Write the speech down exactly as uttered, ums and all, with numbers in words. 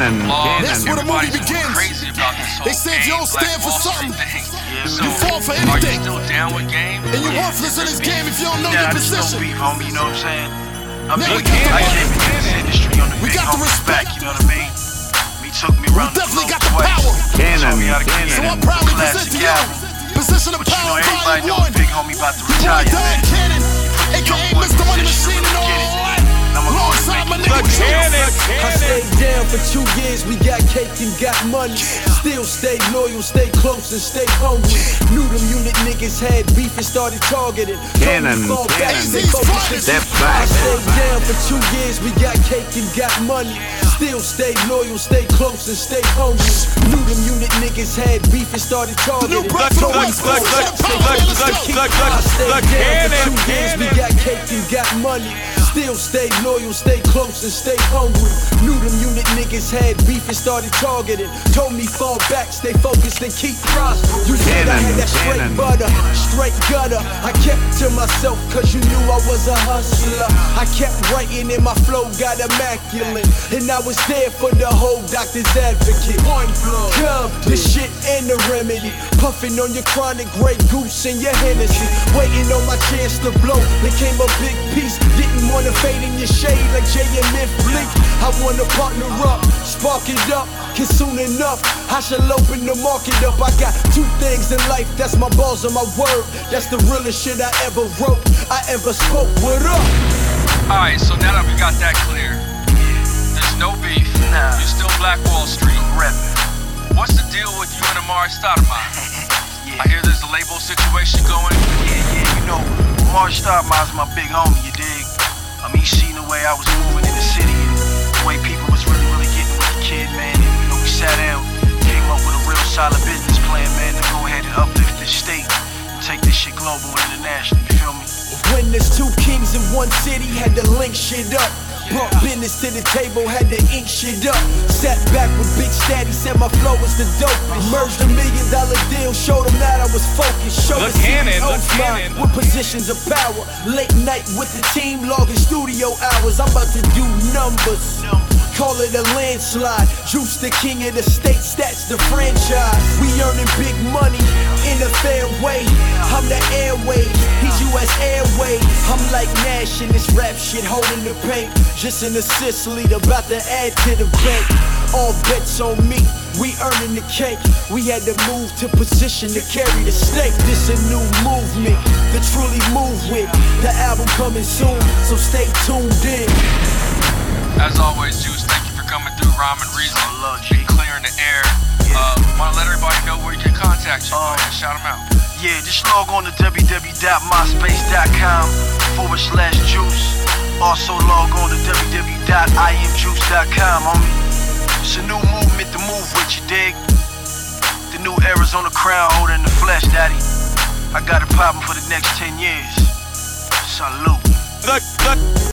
Cannon, Cannon. That's where the movie begins. They say if you don't stand for something, you fall for anything. And you're worthless in this game if you don't know your position. You know what I'm saying? I Now mean, we got the I money. came into this industry on the We big got the homie's respect. back, you know what I mean? Me took me We around the definitely globe got the twice. power. Cannon, Told me how to get Cannon. So in. I proudly Classic present to you album. Position of But you know, Power everybody Volume know one. the big homie about to Your boy retire, Dan man. Cannon, You put aka your boy in Mister Money position Machine to and all get it. that. I'ma go Alongside and my make nigga it. Juice. I stayed down for two years, we got cake and got money. Still stay loyal, stay close and stay hungry. Knew them unit niggas had beef and started targeting. Cannon, Told me fall back, Cannon. stay focused. Step I back. stayed down for two years, we got cake and got money. Still stay loyal, stay close and stay hungry. Knew them unit niggas had beef and started The new targeting. breath of the Told me West fall Coast. back, Let's stay go, man, let's focused. go. I stayed down for two years, we got cake and got money. Still stay loyal, stay close and stay hungry. Knew them unit niggas had beef and started targeting. Told me fall back, stay focused and keep prospering. You said I had that straight Cannon. butter, straight gutter. I kept to myself cause you knew I was a hustler. I kept writing and my flow got immaculate. And I was there for the whole doctor's advocate. Come, the shit and the remedy. Puffing on your chronic, Grey Goose and your Hennessy. Waiting on my chance to blow. Became a big piece. Didn't wanna fade in your shade like J M F Bleak. I wanna partner up, spark it up. Cause soon enough, I shall open the market up. I got two things in life, that's my balls and my word. That's the realest shit I ever wrote, I ever spoke. What up? Alright, so now that we got that clear, there's no beef. Nah. You're still Black Wall Street. Reppin'. What's the deal with you and Amari Stoudemire? Yeah. I hear there's a label situation going. Yeah, yeah, you know, Amari Stoudemire's my big homie, you dig? I mean, he seen the way I was moving in the city and the way people was really, really getting with the kid, man. And, you know, we sat down, came up with a real solid business plan, man, to go ahead and uplift this state and take this shit global and international, you feel me? When there's two kings in one city, had to link shit up. Brought business to the table, had to ink shit up. Sat back with Big Statty, said my flow was the dopest. Merged a million dollar deal, showed them that I was focused. Showed The the Cannon, C E O the smile Cannon. with positions of power. Late night with the team, logging studio hours. I'm about to do numbers. Call it a landslide. Juice the king of the state, stats the franchise. We earning big money in a fair way. I'm the airways, he's U S Airways. I'm like Nash in this rap shit, holding the paint. Just an assist leader, about to add to the bank. All bets on me, we earning the cake. We had to move to position to carry the stake. This a new movement to truly move with. The album coming soon, so stay tuned in. As always, Juice, thank you for coming through Rhyme and Reason. Oh, love, Be G. clear in the air. Uh, wanna let everybody know where you can contact you. Go Uh, ahead and shout them out. Yeah, just log on to w w w dot myspace dot com forward slash juice. Also log on to w w w dot i am juice dot com, homie. It's a new movement to move with, you dig? The new Arizona crown holder in the flesh, daddy. I got it poppin' for the next ten years. Salute.